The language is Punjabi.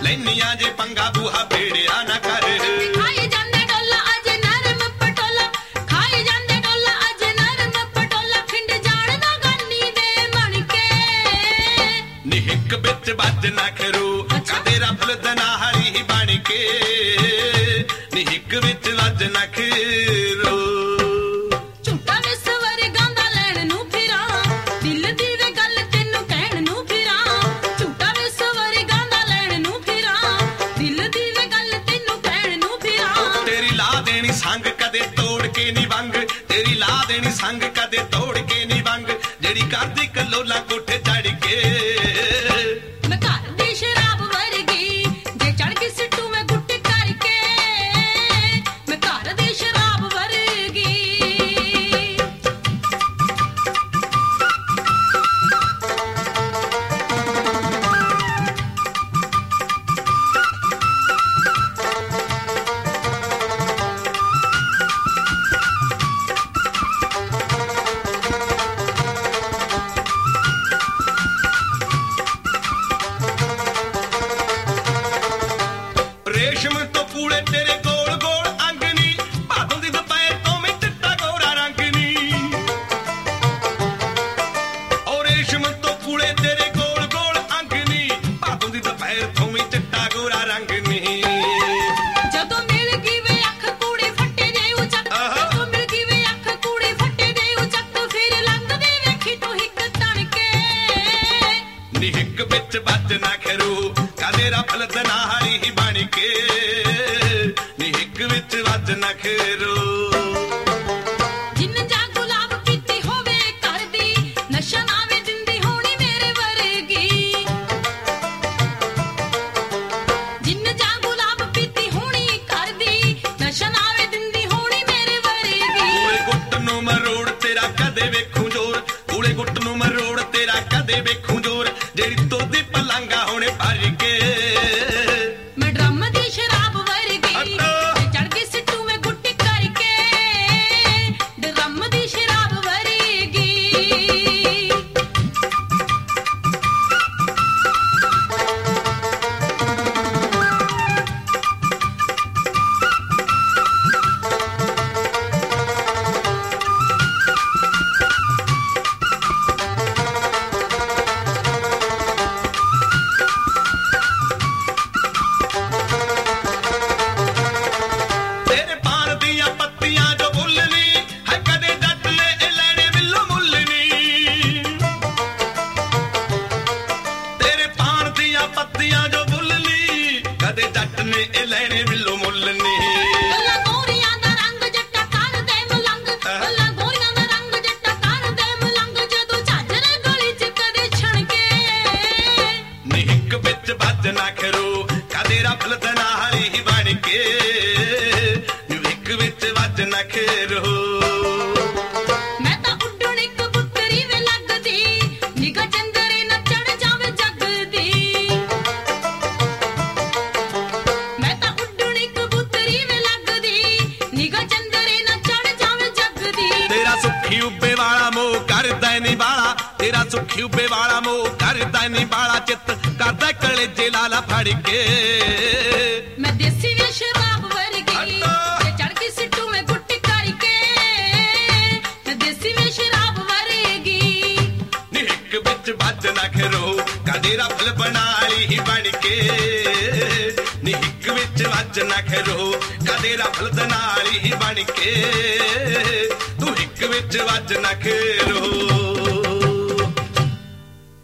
ਲੈਨੀਆਂ ਜੇ ਪੰਗਾ ਬੂਹਾ ਬੇੜਿਆ ਨਾ ਕਰ। ਖਾਈ ਜਾਂਦੇ ਡੋਲਾ ਅੱਜ ਨਰਮ ਪਟੋਲਾ, ਖਾਈ ਜਾਂਦੇ ਡੋਲਾ ਅੱਜ ਨਰਮ ਪਟੋਲਾ, ਖਿੰਡ ਜਾਣਦਾ ਗਾਨੀ ਦੇ ਬਣ ਕੇ। ਨੀ ਹਿੱਕ ਵਿੱਚ ਵੱਜ ਨਾ ਖਰੂ ਕਦੇ ਰਫਲ ਦਨਾਹਰੀ ਬਣ ਕੇ, ਨੀ ਹਿੱਕ ਵਿੱਚ ਵੱਜ ਨਾ ਖਰੂ। ਝੂਟਾ ਵੇ ਸਵਰ ਗਾਉਂਦਾ ਲੈਣ ਨੂੰ ਫਿਰਾਂ, ਦਿਲ ਦੀ ਵੇ ਗੱਲ ਤੈਨੂੰ ਕਹਿਣ ਨੂੰ ਫਿਰਾਂ। ਝੂਟਾ ਵੇ ਸਵਰ ਗਾਉਂਦਾ ਲੈਣ ਨੂੰ ਫਿਰਾਂ, ਦਿਲ ਦੀ ਵੇ ਗੱਲ ਤੈਨੂੰ ਕਹਿਣ ਨੂੰ ਫਿਰਾਂ। ਤੇਰੀ ਲਾ ਦੇਣੀ ਸੰਗ ਕਦੇ ਤੋੜ ਕੇ ਨੀ ਵੰਗ, ਤੇਰੀ ਲਾ ਦੇਣੀ ਸੰਗ ਕਦੇ ਤੋੜ ਕੇ ਨੀ ਵੰਗ, ਜਿਹੜੀ ਕਰਦੀ ਕਲੋਲਾ ਕੋਠੇ ਚੜ ਕੇ। ਮੈਂ ਘਰ ਦੀ ਸ਼ਰਾਬ ਵਰਗੀ ਜੇ ਚੜ ਕੇ ਸਿੱਟੂ ਮੈਂ ਗੁੱਟ ਕਰਕੇ, ਮੈਂ ਘਰ ਦੀ ਸ਼ਰਾਬ ਵਰਗੀ। ਰੇਸ਼ਮ ਤੋਂ ਕੂਲੇ ਤੇਰੇ ਗੋਲ ਗੋਲ ਅੰਗ ਨੀ, ਭਾਦੋਂ ਦੀ ਦੁਪਹਿਰ ਤੋਂ ਮੈਂ ਚਿੱਟਾ ਗੋਰਾ ਰੰਗ ਨੀ। ਓ ਰੇਸ਼ਮ ਤੋਂ ਕੂਲੇ ਤੇਰੇ ਗੋਲ ਗੋਲ ਅੰਗ ਨੀ, ਭਾਦੋਂ ਦੀ ਦੁਪਹਿਰ ਤੋਂ ਮੈਂ ਚਿੱਟਾ ਗੋਰਾ ਰੰਗ ਨੀ। ਜਦੋਂ ਮਿਲ ਗਈ ਵੇ ਅੱਖ ਕੂੜੇ ਫੱਟੇ ਦੇ ਉਚੱਕ, ਜਦੋਂ ਮਿਲ ਗਈ ਵੇ ਅੱਖ ਕੂੜੇ ਫੱਟੇ ਦੇ ਉਚੱਕ, ਫਿਰ ਲੰਘਦੀ ਵੇਖੀ ਤੂੰ ਹਿੱਕ ਤਣ ਕੇ। ਨੀ ਹਿੱਕ ਵਿੱਚ ਵੱਜ ਨਾ ਖਰੂ ਕਦੇ ਰਫਲ ਦਨਾਹਰੀ ਬਣ ਕੇ, ਨੀ ਹਿੱਕ ਵਿੱਚ ਵੱਜ ਨਾ ਖਰੂ। ਜਿੰਨ ਜਾਂ ਗੁਲਾਬ ਪੀਤੀ ਹੋਵੇ ਘਰ ਦੀ, ਨਸ਼ਾ ਨਾ ਵੇ ਦਿੰਦੀ ਹੋਣੀ ਮੇਰੇ ਵਰਗੀ। ਜਿੰਨ ਜਾਂ ਗੁਲਾਬ ਪੀਤੀ ਹੋਣੀ ਘਰ ਦੀ, ਨਸ਼ਾ ਨਾ ਵੇ ਦਿੰਦੀ ਹੋਣੀ ਮੇਰੇ ਵਰਗੀ। ਕੂਲੇ ਗੁੱਟ ਨੂੰ ਮਰੋੜ ਤੇਰਾ ਕਦੇ ਵੇਖੂ ਜੋਰ, ਕੂਲੇ ਗੁੱਟ ਨੂੰ ਮਰੋੜ ਤੇਰਾ ਕਦੇ ਵੇਖੂ ਜੋਰ, ਜਿਹੜੀ ਤੋਦੀ ਪਲੰਗਾ ਹੁਣੇ ਭਰ ਕੇ। ਮੈਂ ਡਰਮ ਦੀ ਸ਼ਰਾਬ ਵਰਗੀ ਹਟੋ। ਤੇ ਚੜ ਕੇ ਸਿੱਟੂ ਮੈਂ ਗੁੱਟ ਕਰਕੇ, ਡਰਮ ਦੀ ਸ਼ਰਾਬ ਵਰਗੀ। ਤੇਰੇ ਪਾਨ ਦੀਆਂ ਪੱਤੀਆਂ ਜੋ ਭੁੱਲਣੀ ਹੈ, ਕਦੇ ਜੱਟ ਨੇ ਇਹ ਲੈਣੇ ਬਿੱਲੋ ਮੁੱਲਣੀ। ਤੇਰੇ ਪਾਨ ਦੀਆਂ ਪੱਤੀਆਂ ਜੋ ਭੁੱਲਣੀ, ਕਦੇ ਜੱਟ ਨੇ ਇਹ ਲੈਣੇ ਬਿੱਲੋ ਮੁੱਲਣੀ। ਗੱਲਾਂ ਗੋਰੀਆਂ ਦਾ ਰੰਗ ਜੱਟਾ ਕਰਦੇ ਮਲੰਗ, ਗੱਲਾਂ ਗੋਰੀਆਂ ਦਾ ਰੰਗ ਜੱਟਾ ਕਰਦੇ ਮਲੰਗ, ਜਦੋਂ ਝਾਜਰੇ ਗਲੀ ਚ ਕਦੇ ਛਣ ਕੇ। ਨੀ ਹਿੱਕ ਵਿੱਚ ਵੱਜ ਨਾ ਖਰੂ ਕਦੇ ਰਫਲ ਦਨਾਹਰੀ ਬਣ ਕੇ, ਨੀ ਹਿੱਕ ਵਿੱਚ ਵੱਜ ਨਾ ਖਰੂ। ਮੈਂ ਤਾਂ ਉੱਡਣ ਇੱਕ ਪੁੱਤਰੀ ਵੇ ਲੱਗਦੀ, ਨਿਗਾ ਚੰਦਰੇ ਨਾ ਚੜ ਜਾਵੇ ਜੱਗ ਦੀ। ਮੈਂ ਤਾਂ ਉੱਡਣ ਇੱਕ ਪੁੱਤਰੀ ਵੇ ਲੱਗਦੀ, ਨਿਗਾ ਚੰਦਰੇ ਨਾ ਚੜ ਜਾਵੇ ਜੱਗ ਦੀ। ਤੇਰਾ ਸੁੱਖੀ ਉੱਬੇ ਵਾਲਾ ਮੋਹ ਕਰਦਾ ਨੀ ਬਾਲਾ, ਤੇਰਾ ਸੁੱਖੀ ਉੱਬੇ ਵਾਲਾ ਮੋਹ ਕਰਦਾ ਨੀ ਬਾਲਾ, ਚਿੱਤ ਕਰਦਾ ਕਲੇਜੇ ਲਾਲਾ ਫੜ ਕੇ। ਮੈਂ ਦੇਸੀ ਵੇ ਸ਼ਰਾਬ ਵਰਗੀ ਹਟੋ। ਤੇ ਚੜ ਕੇ ਸਿੱਟੂ ਮੈਂ ਗੁੱਟ ਕਰਕੇ, ਮੈਂ ਦੇਸੀ ਵੇ ਸ਼ਰਾਬ ਵਰਗੀ। ਨੀ ਹਿੱਕ ਵਿੱਚ ਵੱਜ ਨਾ ਖਰੂ ਕਦੇ ਰਫਲ ਬਣਾਲੀ ਬਣ ਕੇ, ਨੀ ਹਿੱਕ ਵਿੱਚ ਵੱਜ ਨਾ ਖਰੂ ਕਦੇ ਰਫਲ ਦਨਾਲੀ ਬਣ ਕੇ, ਤੂੰ ਹਿੱਕ ਵਿੱਚ ਵੱਜ ਨਾ ਖਰੂ।